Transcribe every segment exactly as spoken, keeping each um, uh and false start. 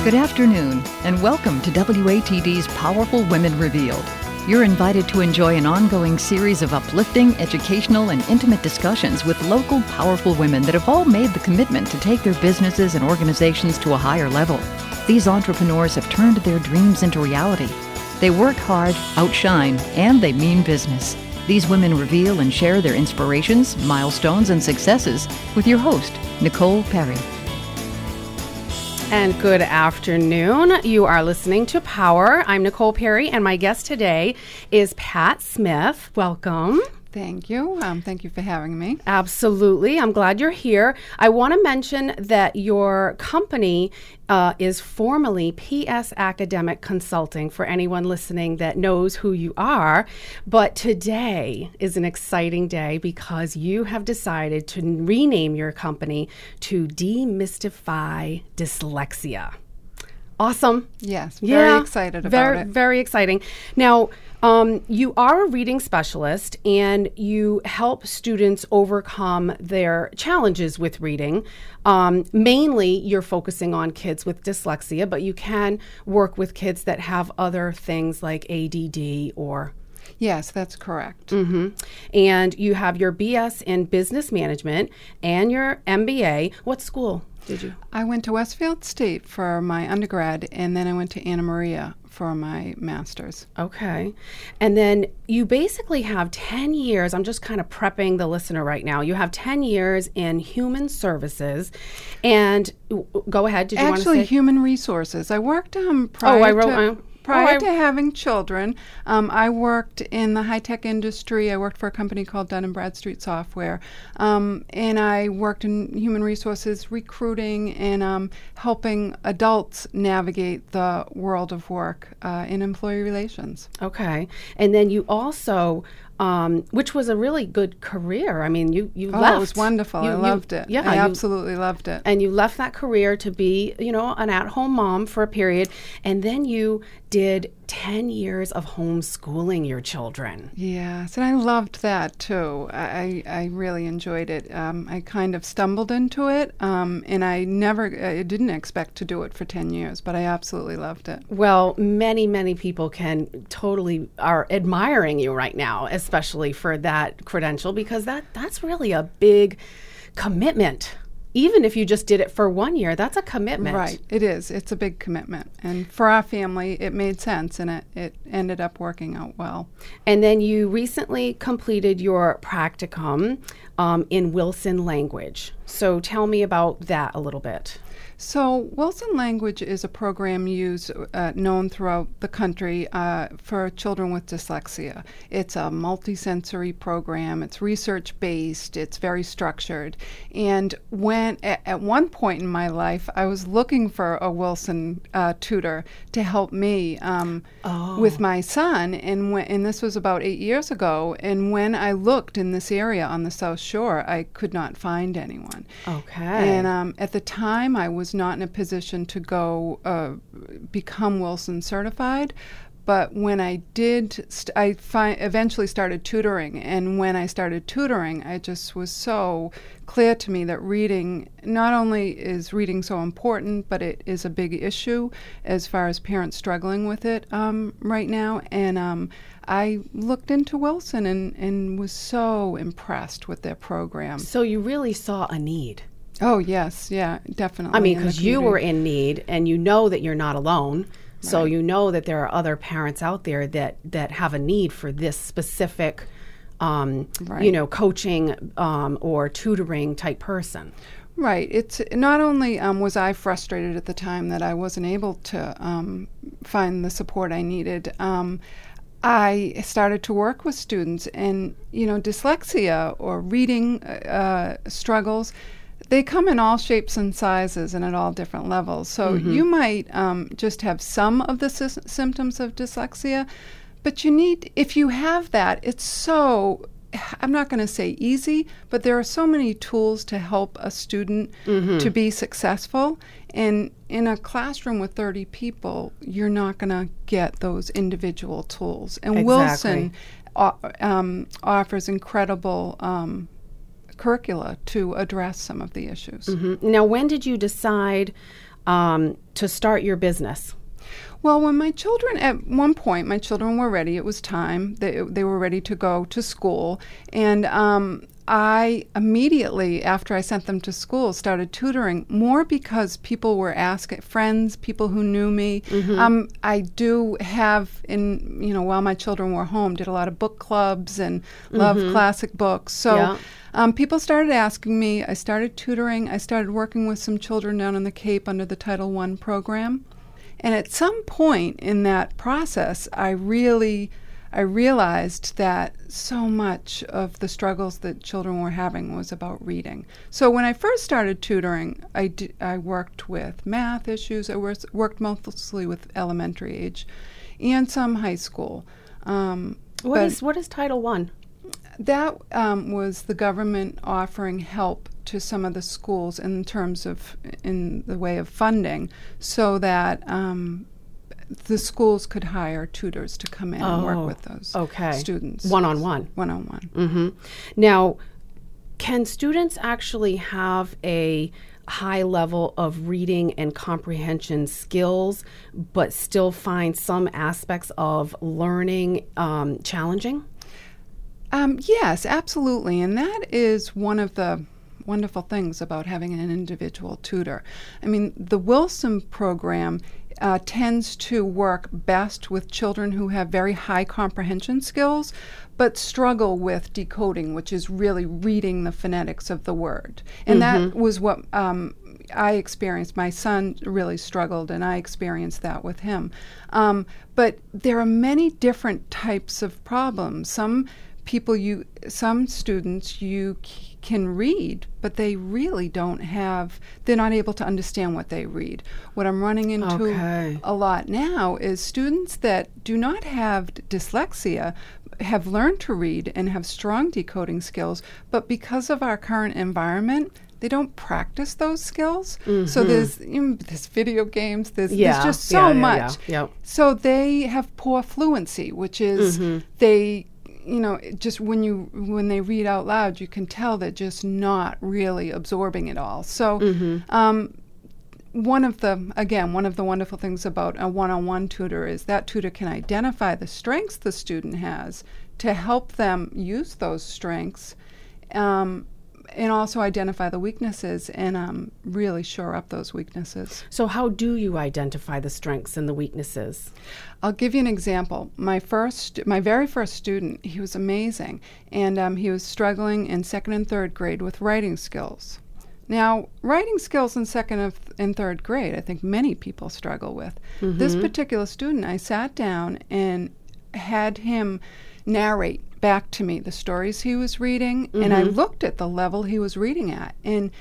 Good afternoon, and welcome to W A T D's Powerful Women Revealed. You're invited to enjoy an ongoing series of uplifting, educational, and intimate discussions with local, powerful women that have all made the commitment to take their businesses and organizations to a higher level. These entrepreneurs have turned their dreams into reality. They work hard, outshine, and they mean business. These women reveal and share their inspirations, milestones, and successes with your host, Nicole Perry. And good afternoon. You are listening to Power. I'm Nicole Perry, and my guest today is Pat Smith. Welcome. Thank you. Um, thank you for having me. Absolutely. I'm glad you're here. I want to mention that your company uh, is formally P S Academic Consulting for anyone listening that knows who you are. But today is an exciting day because you have decided to rename your company to Demystify Dyslexia. Awesome. Yes, very yeah, excited about very, it. Very exciting. Now, um, you are a reading specialist and you help students overcome their challenges with reading. Um, mainly, you're focusing on kids with dyslexia, but you can work with kids that have other things like A D D or... Yes, that's correct. Mm-hmm. And you have your B S in Business Management and your M B A. What school did you? I went to Westfield State for my undergrad, and then I went to Anna Maria for my master's. Okay. And then you basically have ten years. I'm just kind of prepping the listener right now. You have ten years in human services. And w- go ahead. Did you want to say? Actually, human resources. I worked um, prior oh, I wrote, to... Uh, Prior oh, I, to having children, um, I worked in the high-tech industry. I worked for a company called Dun and Bradstreet Software, um, and I worked in human resources, recruiting, and um, helping adults navigate the world of work uh, in employee relations. Okay. And then you also... Um, which was a really good career. I mean, you, you oh, left. it was wonderful. You, I you, loved it. Yeah, I you, absolutely loved it. And you left that career to be, you know, an at-home mom for a period. And then you did ten years of homeschooling your children. Yes, and I loved that too. I, I really enjoyed it. Um, I kind of stumbled into it, um, and I never, I didn't expect to do it for ten years, but I absolutely loved it. Well, many, many people can totally are admiring you right now, especially for that credential, because that that's really a big commitment. Even if you just did it for one year, that's a commitment. Right, it is. It's a big commitment. And for our family, it made sense, and it, it ended up working out well. And then you recently completed your practicum um, in Wilson language. So tell me about that a little bit. So Wilson Language is a program used, uh, known throughout the country uh, for children with dyslexia. It's a multisensory program. It's research-based. It's very structured. And when at, at one point in my life, I was looking for a Wilson uh, tutor to help me um, oh. with my son, and when, and this was about eight years ago. And when I looked in this area on the South Shore, I could not find anyone. Okay. And um, at the time, I was not in a position to go uh, become Wilson certified. But when I did, st- I fi- eventually started tutoring. And when I started tutoring, it just was so clear to me that reading, not only is reading so important, but it is a big issue as far as parents struggling with it um, right now. And um, I looked into Wilson and, and was so impressed with their program. So you really saw a need. Oh, yes. Yeah, definitely. I mean, because you were in need and you know that you're not alone. So Right. you know that there are other parents out there that, that have a need for this specific, um, Right. you know, coaching um, or tutoring type person. Right. It's not only um, was I frustrated at the time that I wasn't able to um, find the support I needed, um, I started to work with students, and, you know, dyslexia or reading uh, struggles, they come in all shapes and sizes and at all different levels. So mm-hmm. you might um, just have some of the sy- symptoms of dyslexia, but you need, if you have that, it's so, I'm not going to say easy, but there are so many tools to help a student mm-hmm. to be successful. And in a classroom with thirty people, you're not going to get those individual tools. And exactly. Wilson uh, um, offers incredible um, curricula to address some of the issues. Mm-hmm. Now, when did you decide um, to start your business? Well, when my children, at one point, my children were ready. It was time. They, they were ready to go to school. And um, I immediately, after I sent them to school, started tutoring more because people were asking, friends, people who knew me. Mm-hmm. Um, I do have, in you know, while my children were home, did a lot of book clubs and loved mm-hmm. classic books. So yeah. um, people started asking me. I started tutoring. I started working with some children down in the Cape under the Title One program. And at some point in that process, I really, I realized that so much of the struggles that children were having was about reading. So when I first started tutoring, I, d- I worked with math issues. I was, worked mostly with elementary age and some high school. Um, what is what is Title One? That um, was the government offering help to some of the schools in terms of, in the way of funding, so that um, the schools could hire tutors to come in oh, and work with those okay. students. One-on-one. One-on-one. Mm-hmm. Now, can students actually have a high level of reading and comprehension skills, but still find some aspects of learning um, challenging? Um, yes, absolutely. And that is one of the wonderful things about having an individual tutor. I mean, the Wilson program uh, tends to work best with children who have very high comprehension skills, but struggle with decoding, which is really reading the phonetics of the word. And mm-hmm. that was what um, I experienced. My son really struggled, and I experienced that with him. Um, but there are many different types of problems. Some people you some students you c- can read, but they really don't have, they're not able to understand what they read. What I'm running into okay. a lot now is students that do not have dyslexia, have learned to read and have strong decoding skills, but because of our current environment, they don't practice those skills. Mm-hmm. So there's you know, there's video games, there's, yeah. there's just so yeah, yeah, much. Yeah, yeah. So they have poor fluency, which is mm-hmm. they you know, just when you when they read out loud, you can tell they're just not really absorbing it all. So mm-hmm. um, one of the, again, one of the wonderful things about a one-on-one tutor is that tutor can identify the strengths the student has to help them use those strengths, um, and also identify the weaknesses and um, really shore up those weaknesses. So how do you identify the strengths and the weaknesses? I'll give you an example. My first, my very first student, he was amazing, and um, he was struggling in second and third grade with writing skills. Now, writing skills in second and third grade, I think many people struggle with. Mm-hmm. This particular student, I sat down and had him narrate back to me the stories he was reading, mm-hmm. and I looked at the level he was reading at, and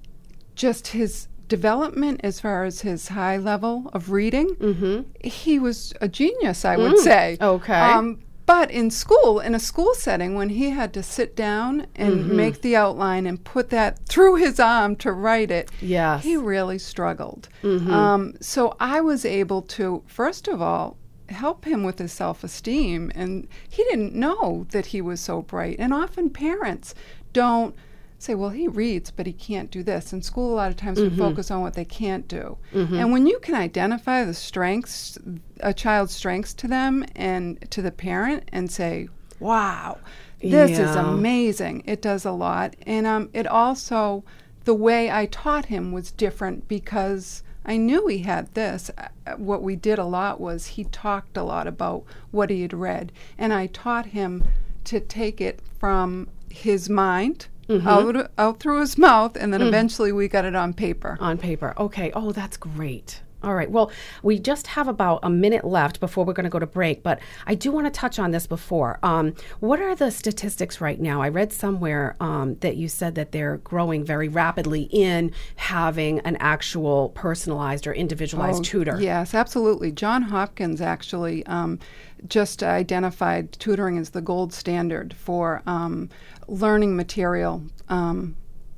just his development as far as his high level of reading, mm-hmm. he was a genius, I would mm. say. Okay. Um, but in school, in a school setting, when he had to sit down and mm-hmm. make the outline and put that through his arm to write it, yes. he really struggled. Mm-hmm. Um, so I was able to, first of all, help him with his self-esteem, and he didn't know that he was so bright. And often parents don't say, well, he reads, but he can't do this. In school, a lot of times mm-hmm. we focus on what they can't do. Mm-hmm. And when you can identify the strengths, a child's strengths to them and to the parent, and say, wow, this yeah. is amazing, it does a lot. And um, it also, the way I taught him was different because I knew he had this. Uh, what we did a lot was he talked a lot about what he had read, and I taught him to take it from his mind mm-hmm. out, out through his mouth, and then mm. eventually we got it on paper. On paper. Okay. Oh, that's great. All right. Well, we just have about a minute left before we're going to go to break, but I do want to touch on this before. Um, what are the statistics right now? I read somewhere um, that you said that they're growing very rapidly in having an actual personalized or individualized oh, tutor. Yes, absolutely. John Hopkins actually um, just identified tutoring as the gold standard for um, learning material, um,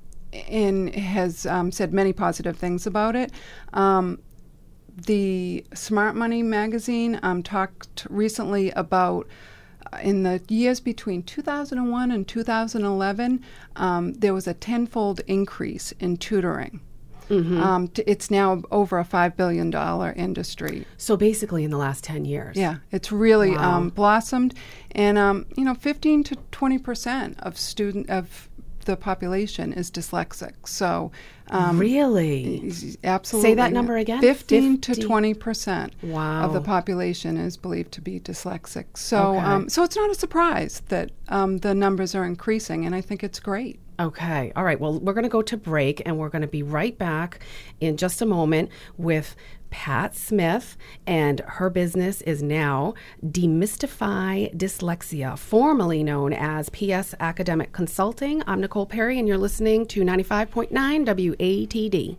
and has um, said many positive things about it. Um, The Smart Money magazine um, talked recently about uh, in the years between two thousand one and two thousand eleven, um, there was a tenfold increase in tutoring. Mm-hmm. Um, t- it's now over a five billion dollars industry. So basically in the last ten years. Yeah, it's really Wow. um, blossomed. And, um, you know, fifteen to twenty percent of student of the population is dyslexic. So um, Really? absolutely. Say that number again? fifteen to fifty twenty percent Wow. of the population is believed to be dyslexic. So, Okay. um, so it's not a surprise that um, the numbers are increasing, and I think it's great. Okay. All right. Well, we're going to go to break, and we're going to be right back in just a moment with Pat Smith, and her business is now Demystify Dyslexia, formerly known as P S Academic Consulting. I'm Nicole Perry, and you're listening to ninety-five point nine W A T D.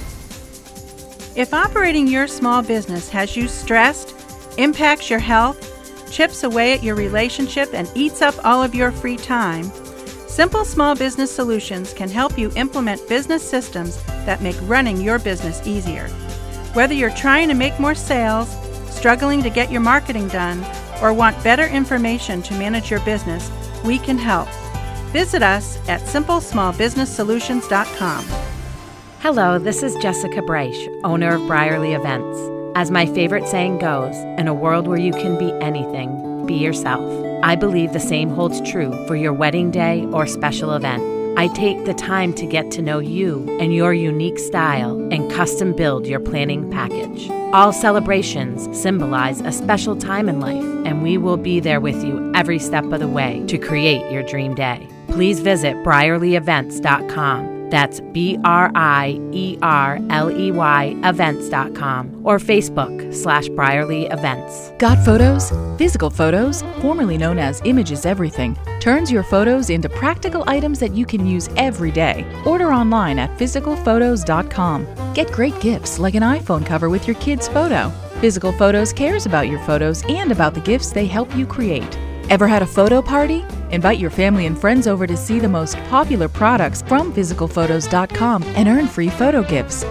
If operating your small business has you stressed, impacts your health, chips away at your relationship, and eats up all of your free time, Simple Small Business Solutions can help you implement business systems that make running your business easier. Whether you're trying to make more sales, struggling to get your marketing done, or want better information to manage your business, we can help. Visit us at simple small business solutions dot com. Hello, this is Jessica Breisch, owner of Brierly Events. As my favorite saying goes, in a world where you can be anything, be yourself. I believe the same holds true for your wedding day or special event. I take the time to get to know you and your unique style and custom build your planning package. All celebrations symbolize a special time in life, and we will be there with you every step of the way to create your dream day. Please visit brierly events dot com. That's B R I E R L E Y events dot com or Facebook slash Brierly Events. Got photos? Physical Photos, formerly known as Images Everything, turns your photos into practical items that you can use every day. Order online at physical photos dot com. Get great gifts like an iPhone cover with your kid's photo. Physical Photos cares about your photos and about the gifts they help you create. Ever had a photo party? Invite your family and friends over to see the most popular products from physical photos dot com and earn free photo gifts.